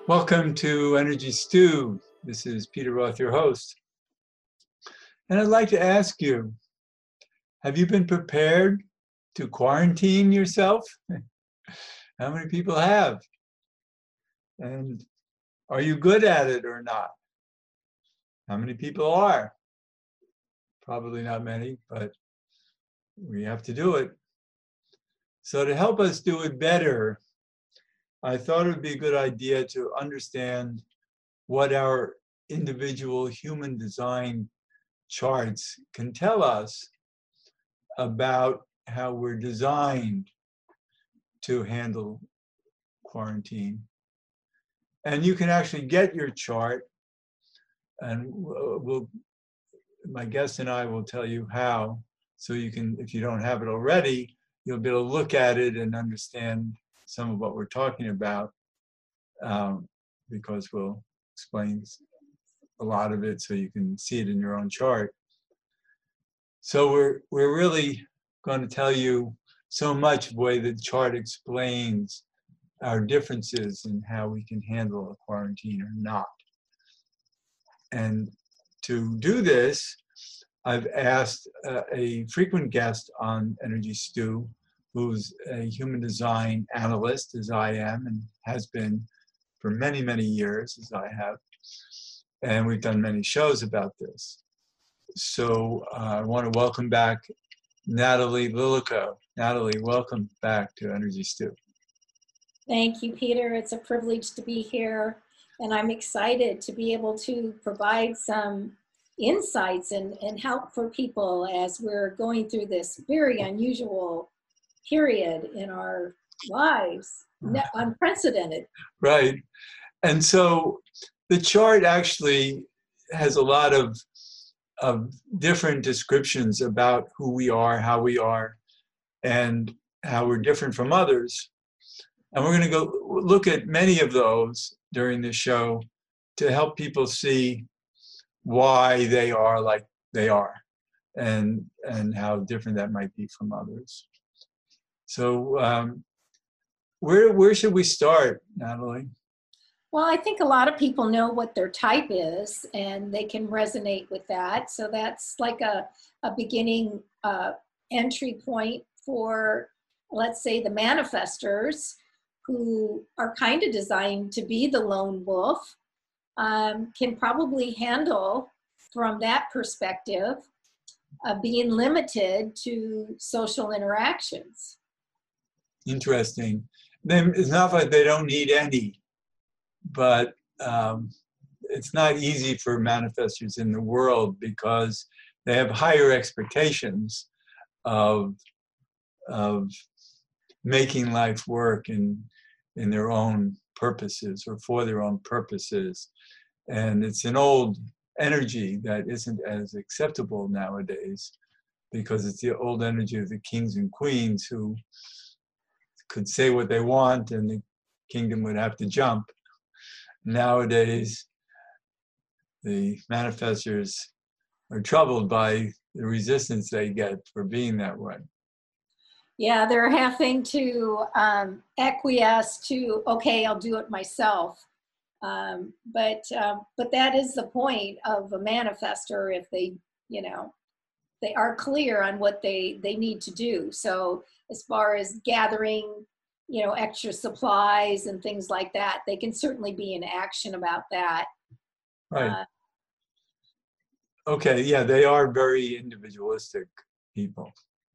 Welcome to Energy Stew. This is Peter Roth, your host. And I'd like to ask you, have you been prepared to quarantine yourself? How many people have? And are you good at it or not? How many people are? Probably not many, but we have to do it. So to help us do it better, I thought it would be a good idea to understand what our individual human design charts can tell us about how we're designed to handle quarantine. And you can actually get your chart, and my guest and I will tell you how, so you can, if you don't have it already, you'll be able to look at it and understand some of what we're talking about, because we'll explain a lot of it so you can see it in your own chart. So we're really going to tell you so much of the way the chart explains our differences in how we can handle a quarantine or not. And to do this, I've asked a frequent guest on Energy Stew, who's a human design analyst, as I am, and has been for many, many years, as I have. And we've done many shows about this. So I want to welcome back Natalie Lilico. Natalie, welcome back to Energy Stew. Thank you, Peter. It's a privilege to be here. And I'm excited to be able to provide some insights and help for people as we're going through this very unusual period in our lives, unprecedented. Right. And so the chart actually has a lot of different descriptions about who we are, how we are, and how we're different from others. And we're going to go look at many of those during this show to help people see why they are like they are and how different that might be from others. So where should we start, Natalie? Well, I think a lot of people know what their type is and they can resonate with that. So that's like a beginning entry point for, let's say, the manifestors, who are kind of designed to be the lone wolf, can probably handle from that perspective being limited to social interactions. Interesting. It's not like they don't need any, but it's not easy for manifestors in the world because they have higher expectations of making life work in their own purposes or for their own purposes. And it's an old energy that isn't as acceptable nowadays because it's the old energy of the kings and queens who could say what they want and the kingdom would have to jump. Nowadays, the manifestors are troubled by the resistance they get for being that way. Yeah, they're having to acquiesce to, okay, I'll do it myself. But that is the point of a manifestor if they, they are clear on what they need to do. So as far as gathering, extra supplies and things like that, they can certainly be in action about that. Right. Okay, yeah, they are very individualistic people.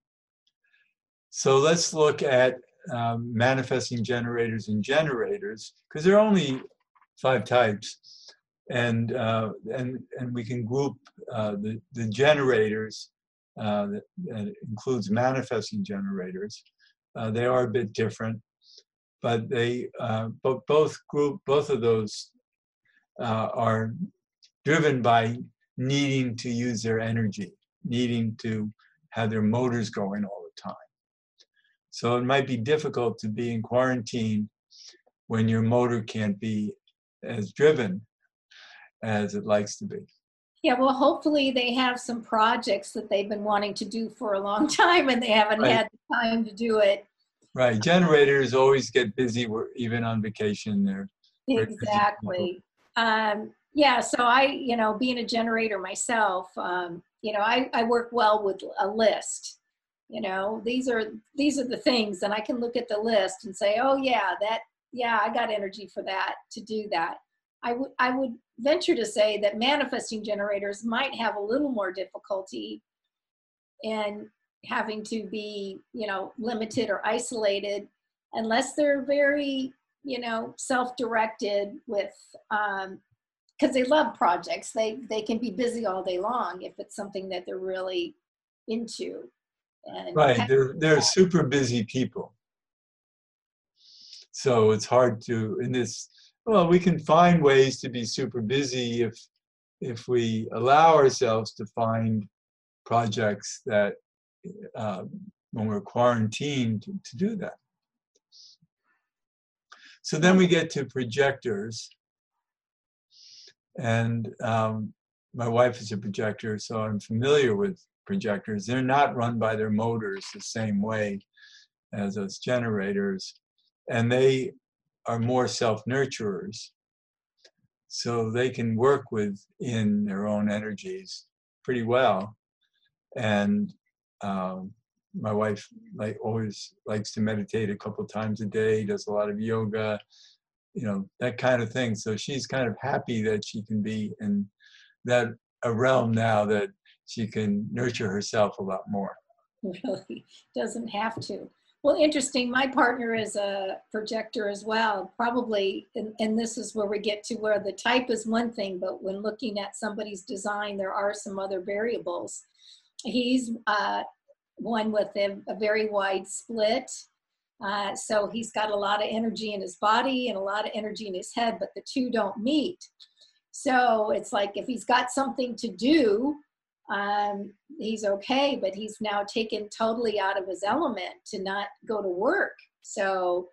So let's look at manifesting generators and generators, because there are only 5 types, and we can group the generators that includes manifesting generators. They are a bit different, but they both of those are driven by needing to use their energy, needing to have their motors going all the time. So it might be difficult to be in quarantine when your motor can't be as driven as it likes to be. Yeah, well, hopefully they have some projects that they've been wanting to do for a long time and they haven't had the time to do it. Right. Generators always get busy, even on vacation. Very busy people. Exactly. Yeah, so being a generator myself, I work well with a list. These are the things, and I can look at the list and say, oh yeah, I got energy for that to do that. I would venture to say that manifesting generators might have a little more difficulty in having to be, limited or isolated unless they're very, self-directed with, because they love projects. They can be busy all day long if it's something that they're really into. And Right, they're super busy people. So it's hard to, well, we can find ways to be super busy if we allow ourselves to find projects that, when we're quarantined, to do that. So then we get to projectors. And my wife is a projector, so I'm familiar with projectors. They're not run by their motors the same way as us generators. And they are more self-nurturers. So they can work within their own energies pretty well. And my wife always likes to meditate a couple times a day, does a lot of yoga, that kind of thing. So she's kind of happy that she can be in a realm now that she can nurture herself a lot more. really doesn't have to. Well, interesting. My partner is a projector as well, probably, and this is where we get to where the type is one thing, but when looking at somebody's design, there are some other variables. He's one with a very wide split. So he's got a lot of energy in his body and a lot of energy in his head, but the two don't meet. So it's like if he's got something to do, he's okay, but he's now taken totally out of his element to not go to work. So,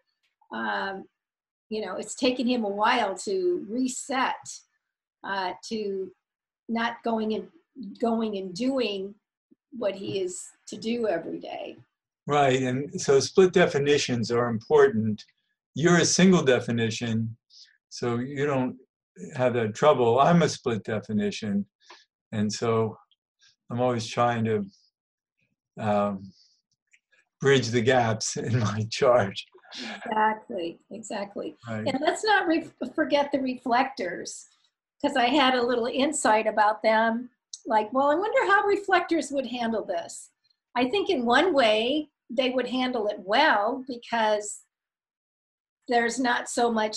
it's taken him a while to reset, to not going and doing what he is to do every day. Right, and so split definitions are important. You're a single definition, so you don't have that trouble. I'm a split definition, and so I'm always trying to bridge the gaps in my chart. Exactly. Right. And let's not forget the reflectors, because I had a little insight about them. Like, well, I wonder how reflectors would handle this. I think in one way they would handle it well because there's not so much,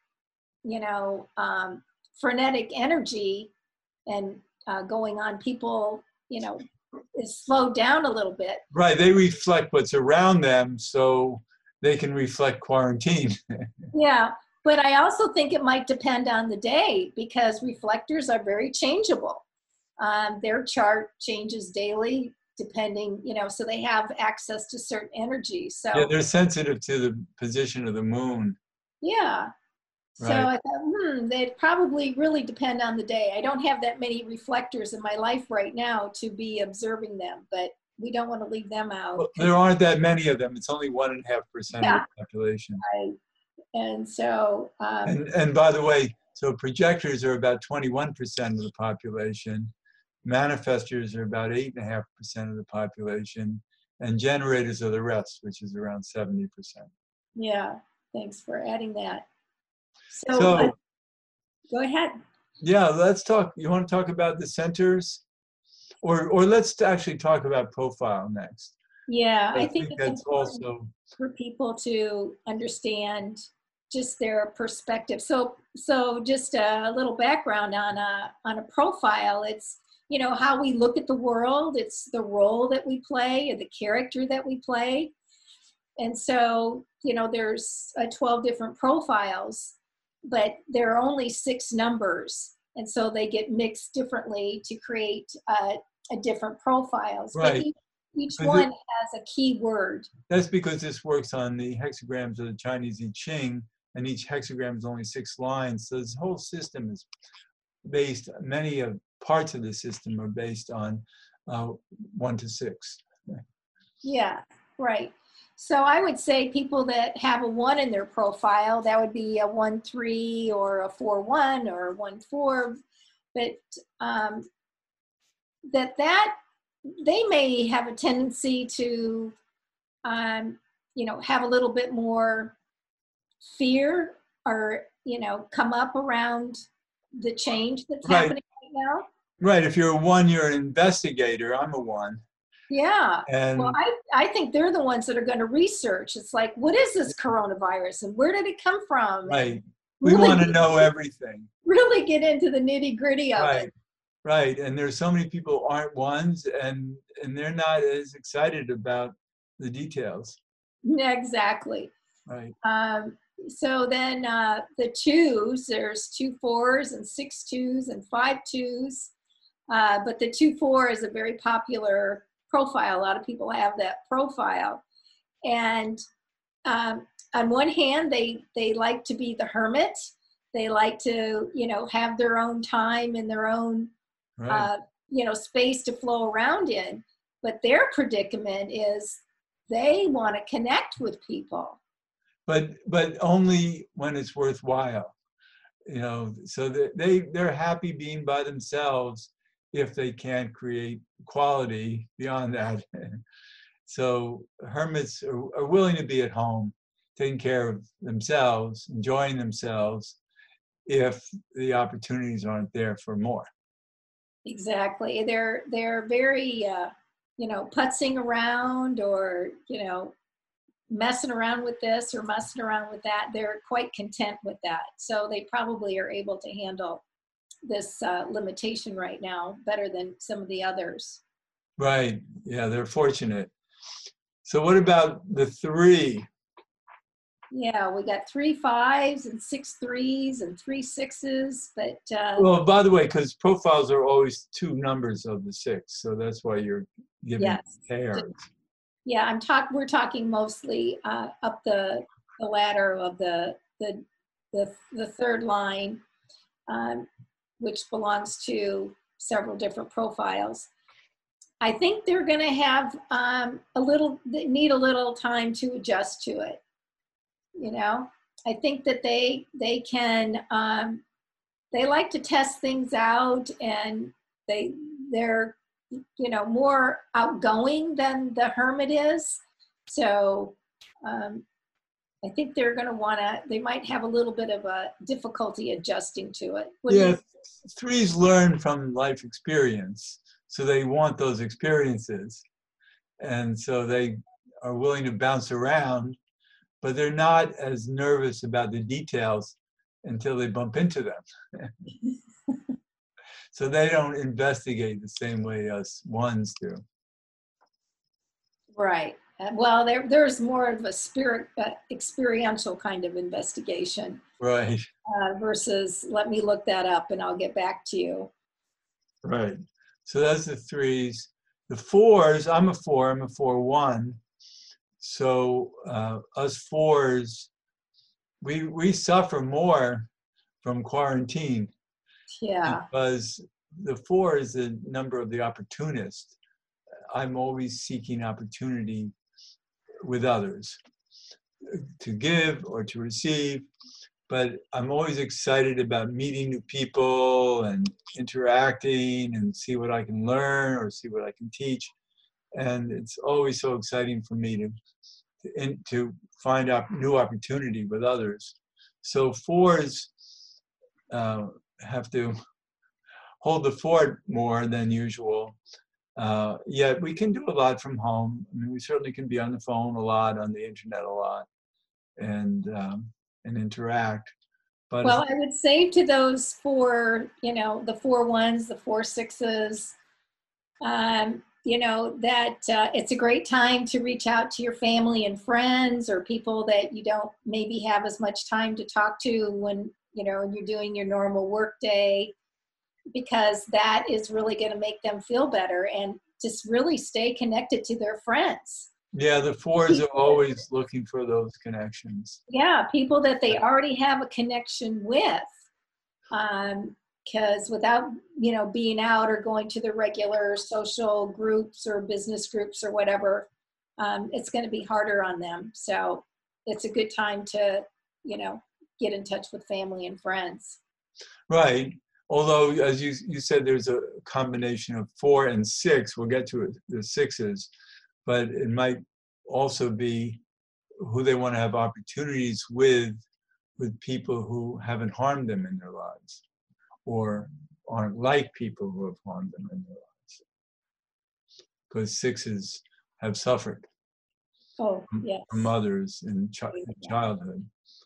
frenetic energy and going on. People, is slowed down a little bit. Right, they reflect what's around them, so they can reflect quarantine. Yeah, but I also think it might depend on the day because reflectors are very changeable. Their chart changes daily depending, so they have access to certain energies. So yeah, they're sensitive to the position of the moon. Yeah. So Right. I thought, they'd probably really depend on the day. I don't have that many reflectors in my life right now to be observing them, but we don't want to leave them out. Well, there aren't that many of them. It's only 1.5% of the population. Right. And so, and by the way, so projectors are about 21% of the population. Manifestors are about 8.5% of the population, and generators are the rest, which is around 70%. Yeah, thanks for adding that. So go ahead. Yeah, let's talk. You want to talk about the centers? Or let's actually talk about profile next. Yeah, I think it's that's important also for people to understand just their perspective. So just a little background on a profile. It's, how we look at the world. It's the role that we play or the character that we play. And so, there's 12 different profiles, but there are only 6 numbers. And so they get mixed differently to create different profiles. right. But each one has a key word. That's because this works on the hexagrams of the Chinese I Ching, and each hexagram is only 6 lines. So this whole system is based, many of parts of the system are based on 1 to 6. Yeah, right. So I would say people that have a 1 in their profile, that would be a 1-3 or a 4-1 or a 1-4, but that they may have a tendency to, have a little bit more fear or, come up around the change that's Right, happening right now. right. If you're a 1, you're an investigator. I'm a 1. Yeah. Well, And I think they're the ones that are going to research. It's like, what is this coronavirus and where did it come from? And right, we want to know everything. really get into the nitty gritty of Right, it. right. And there's so many people who aren't 1s, and they're not as excited about the details. Yeah, exactly. Right. So then the 2s, there's 2 4s and 6 2s and 5 2s. But the 2-4 is a very popular profile. A lot of people have that profile. And on one hand, they like to be the hermit. They like to, have their own time and their own, Right. space to flow around in. But their predicament is they want to connect with people. But only when it's worthwhile. So that they're happy being by themselves if they can't create quality beyond that. So hermits are willing to be at home, taking care of themselves, enjoying themselves, if the opportunities aren't there for more. Exactly. They're very, putzing around or, messing around with this or messing around with that. They're quite content with that. So they probably are able to handle this limitation right now better than some of the others. Right. Yeah, they're fortunate. So what about the 3? Yeah, we got 3 5s and 6 3s and 3 6s, but Well, by the way, because profiles are always 2 numbers of the 6, so that's why you're giving yes. pairs. Yeah, we're talking mostly up the ladder of the third line, which belongs to several different profiles. I think they're going to have need a little time to adjust to it. I think that they can, they like to test things out, and they're more outgoing than the hermit is. So I think they're going to they might have a little bit of a difficulty adjusting to it. Yeah, 3s learn from life experience, so they want those experiences. And so they are willing to bounce around, but they're not as nervous about the details until they bump into them. So they don't investigate the same way us 1s do. Right. Well, there's more of a experiential kind of investigation. Right. Versus let me look that up and I'll get back to you. Right. So that's the 3s. The 4s, I'm a 4, I'm a 4-1. So us 4s, we suffer more from quarantine. Yeah. Because the 4 is the number of the opportunist. I'm always seeking opportunity with others to give or to receive, but I'm always excited about meeting new people and interacting and see what I can learn or see what I can teach. And it's always so exciting for me to find out new opportunity with others. So 4s have to hold the fort more than usual. Yet we can do a lot from home. I mean, we certainly can be on the phone a lot, on the internet a lot, and interact. But well, I would say to those 4, the 4-1s, the 4-6s, that it's a great time to reach out to your family and friends or people that you don't maybe have as much time to talk to when, you're doing your normal work day, because that is really going to make them feel better and just really stay connected to their friends. yeah, the 4s are always looking for those connections. Yeah, people that they already have a connection with. Because without, being out or going to the regular social groups or business groups or whatever, it's going to be harder on them. So it's a good time to, get in touch with family and friends. Right. Although, as you said, there's a combination of 4 and 6. We'll get to it, the 6s, but it might also be who they want to have opportunities with people who haven't harmed them in their lives, or aren't like people who have harmed them in their lives. Because 6s have suffered Yes. from others in childhood.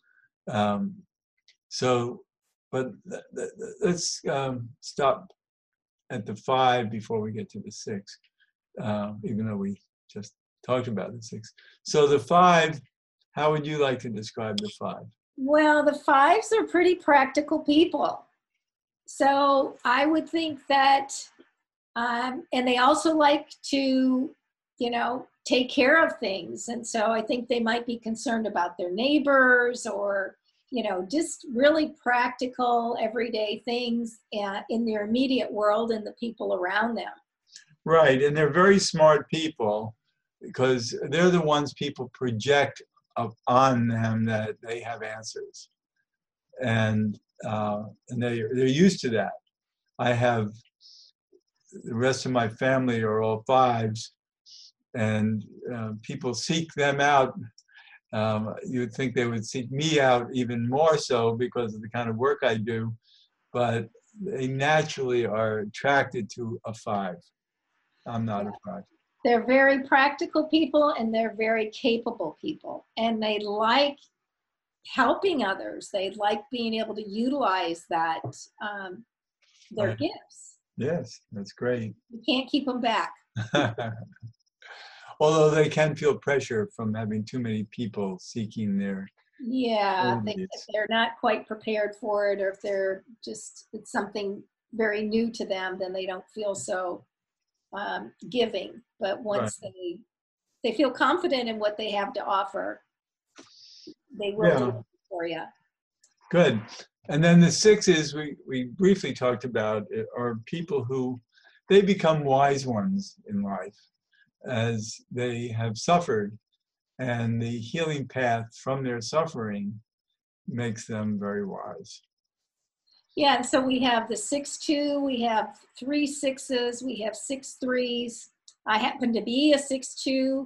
But let's stop at the 5 before we get to the 6, even though we just talked about the 6. So the 5, how would you like to describe the 5? Well, the 5s are pretty practical people. So I would think that, and they also like to, take care of things. And so I think they might be concerned about their neighbors, or, just really practical everyday things in their immediate world and the people around them. Right, and they're very smart people, because they're the ones people project on them that they have answers, and they're used to that. I have, the rest of my family are all 5s, and people seek them out. You would think they would seek me out even more so because of the kind of work I do, but they naturally are attracted to a 5. I'm not a 5. They're very practical people, and they're very capable people, and they like helping others. They like being able to utilize that, their gifts. Yes, that's great. You can't keep them back. Although they can feel pressure from having too many people seeking their if they're not quite prepared for it, or if they're just, it's something very new to them, then they don't feel so giving. But once they feel confident in what they have to offer, they will do it for you. Good. And then the 6s we briefly talked about are people who, they become wise ones in life as they have suffered, and the healing path from their suffering makes them very wise. Yeah, and so we have the 6-2, we have 3 6s, we have 6 3s. I happen to be a 6-2.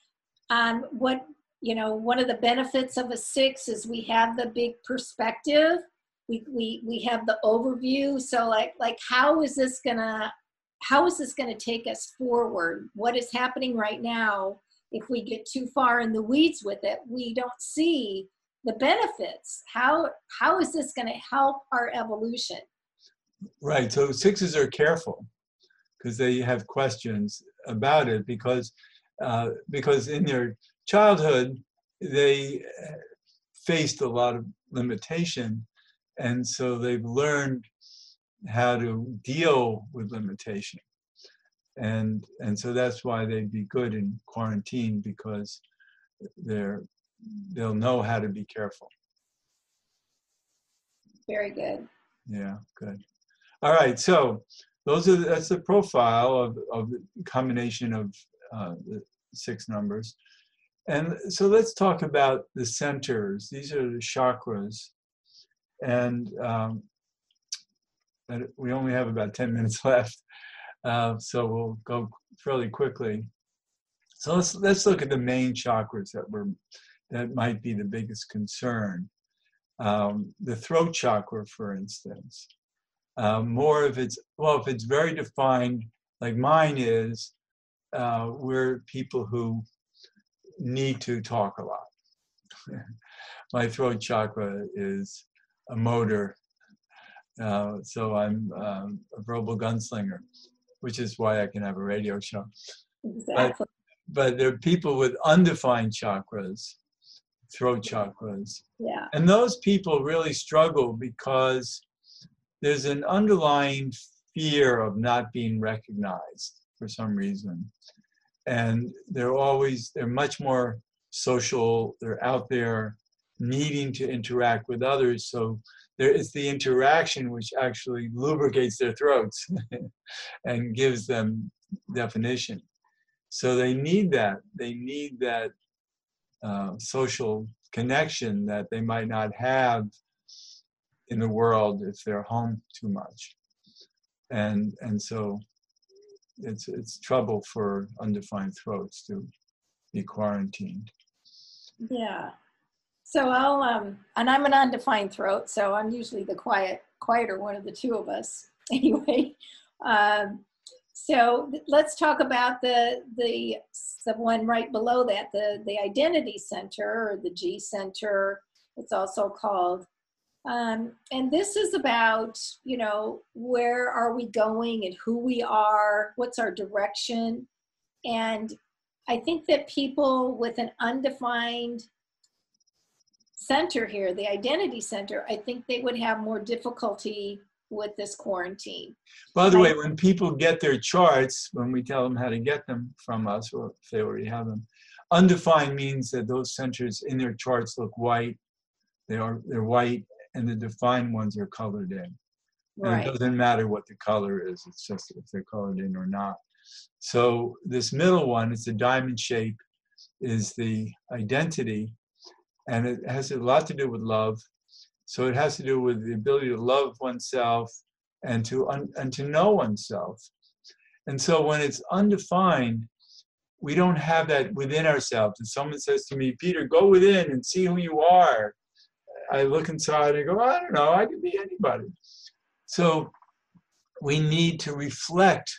One of the benefits of a 6 is we have the big perspective. We have the overview. So like how is this gonna take us forward? What is happening right now? If we get too far in the weeds with it, we don't see the benefits. How is this going to help our evolution? Right. So 6s are careful because they have questions about it, because in their childhood they faced a lot of limitation, and so they've learned how to deal with limitation, and so that's why they'd be good in quarantine, because they'll know how to be careful. Very good. Yeah, good. All right, so that's the profile of the combination of the 6 numbers. And so let's talk about the centers. These are the chakras, and we only have about 10 minutes left, so we'll go fairly quickly. So let's look at the main chakras that might be the biggest concern. The throat chakra, for instance. If it's very defined, like mine is, we're people who need to talk a lot. My throat chakra is a motor, so I'm a verbal gunslinger, which is why I can have a radio show. Exactly. But there are people with undefined chakras, throat chakras. Yeah. And those people really struggle because there's an underlying fear of not being recognized for some reason. And they're much more social, they're out there needing to interact with others. So it's the interaction which actually lubricates their throats and gives them definition. So they need that. They need that social connection that they might not have in the world if they're home too much. And so it's trouble for undefined throats to be quarantined. Yeah. So and I'm an undefined throat, so I'm usually the quieter one of the two of us. Anyway, so let's talk about the one right below that, the identity center, or the G center, it's also called. And this is about, where are we going and who we are, what's our direction. And I think that people with an undefined center here, the identity center, I think they would have more difficulty with this quarantine. By the way, when people get their charts, when we tell them how to get them from us, or if they already have them, undefined means that those centers in their charts look white. They're white, and the defined ones are colored in. Right. And it doesn't matter what the color is, it's just if they're colored in or not. So this middle one, it's a diamond shape, is the identity, and it has a lot to do with love. So it has to do with the ability to love oneself and to know oneself. And so when it's undefined, we don't have that within ourselves. If someone says to me, Peter, go within and see who you are, I look inside and go, I don't know, I could be anybody. So we need to reflect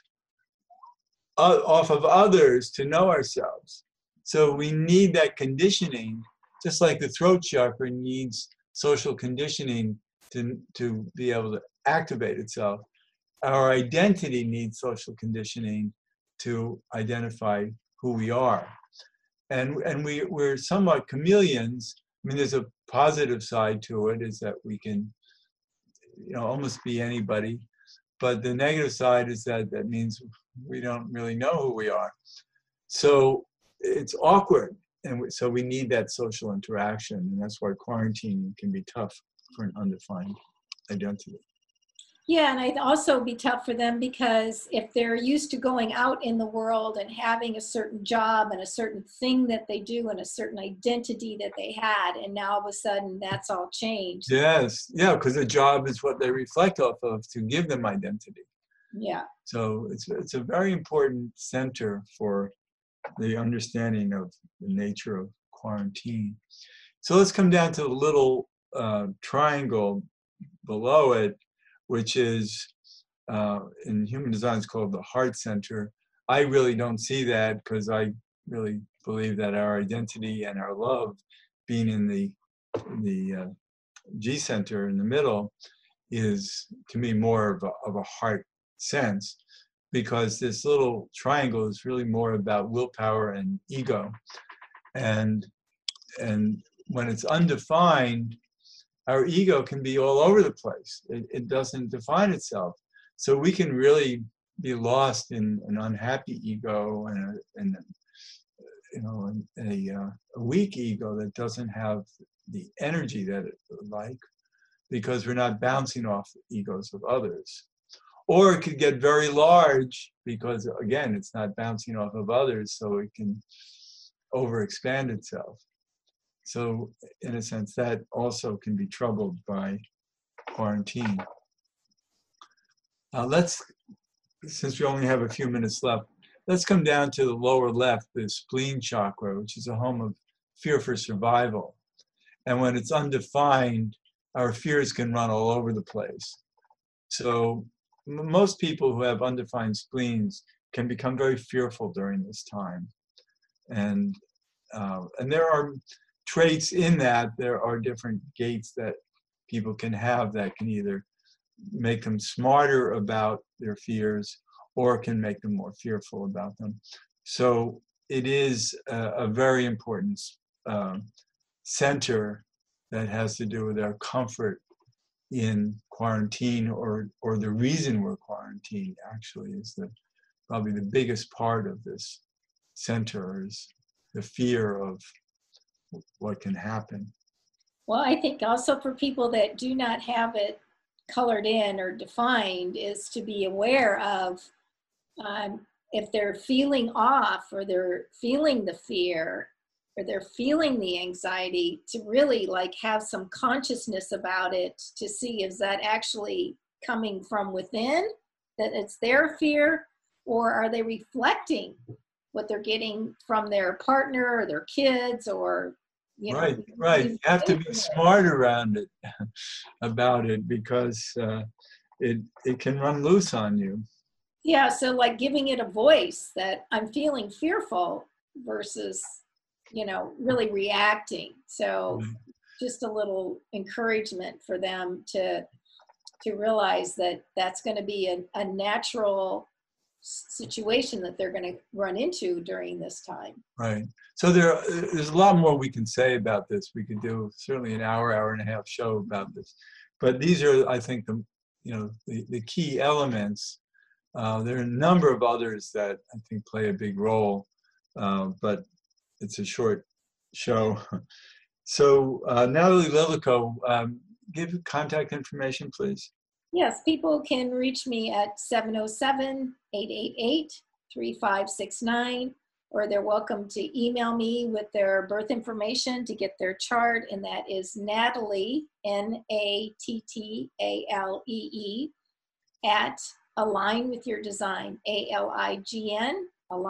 off of others to know ourselves. So we need that conditioning, just like the throat chakra needs social conditioning to be able to activate itself. Our identity needs social conditioning to identify who we are. And we're somewhat chameleons. I mean, there's a positive side to it, is that we can, almost be anybody. But the negative side is that means we don't really know who we are. So it's awkward. And so we need that social interaction. And that's why quarantining can be tough for an undefined identity. Yeah, and it'd also be tough for them because if they're used to going out in the world and having a certain job and a certain thing that they do and a certain identity that they had, and now all of a sudden that's all changed. Yes, yeah, because the job is what they reflect off of to give them identity. Yeah. So it's a very important center for the understanding of the nature of quarantine. So let's come down to the little triangle below it, which is in human design is called the heart center. I really don't see that because I really believe that our identity and our love being in the G center in the middle is, to me, more of a heart sense, because this little triangle is really more about willpower and ego. And when it's undefined, our ego can be all over the place. It doesn't define itself. So we can really be lost in an unhappy ego and a weak ego that doesn't have the energy that it would like, because we're not bouncing off the egos of others. Or it could get very large because, again, it's not bouncing off of others, so it can overexpand itself. So in a sense, that also can be troubled by quarantine. Since we only have a few minutes left, let's come down to the lower left, the spleen chakra, which is a home of fear for survival. And when it's undefined, our fears can run all over the place. So most people who have undefined spleens can become very fearful during this time. And there are traits in that. There are different gates that people can have that can either make them smarter about their fears or can make them more fearful about them. So it is a very important center that has to do with our comfort in quarantine, or the reason we're quarantined actually is probably the biggest part of this center is the fear of what can happen. Well, I think also for people that do not have it colored in or defined is to be aware of if they're feeling off, or they're feeling the fear, or they're feeling the anxiety, to really like have some consciousness about it, to see, is that actually coming from within, that it's their fear, or are they reflecting what they're getting from their partner or their kids, or, you know, Right, right. You have to be smart around it, about it, because it can run loose on you. Yeah, so like giving it a voice, that I'm feeling fearful, versus, you know, really reacting. So Right. just a little encouragement for them to realize that that's going to be a natural situation that they're going to run into during this time. Right. So there's a lot more we can say about this. We could do certainly an hour and a half show about this. But these are, I think, the key elements. There are a number of others that I think play a big role, but it's a short show. So Natalie Lilico, give contact information, please. Yes, people can reach me at 707-888-3569, or they're welcome to email me with their birth information to get their chart, and that is Natalie, Nattalee, at Align With Your Design, ALIGN,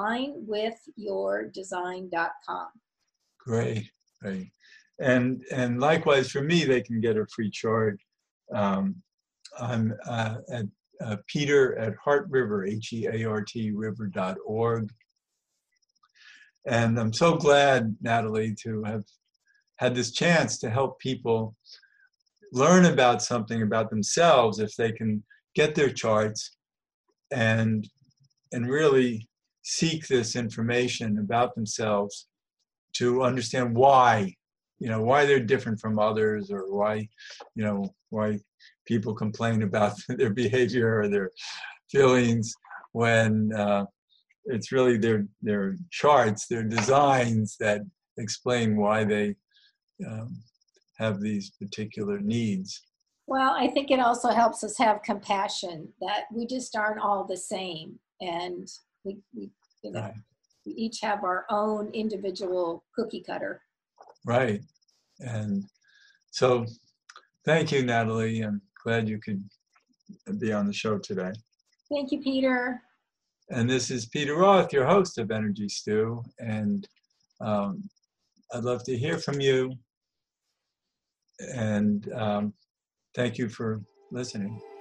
alignwithyourdesign.com. Great, great. And likewise for me, they can get a free chart. I'm at Peter at Heart River, HEART river.org. And I'm so glad, Natalie, to have had this chance to help people learn about something about themselves, if they can get their charts and really seek this information about themselves, to understand why, why they're different from others, or why people complain about their behavior or their feelings, when it's really their charts, their designs, that explain why they have these particular needs. Well, I think it also helps us have compassion, that we just aren't all the same, and we Right. we each have our own individual cookie cutter. Right. And so thank you, Natalie. I'm glad you could be on the show today. Thank you, Peter. And this is Peter Roth, your host of Energy Stew. And I'd love to hear from you. And thank you for listening.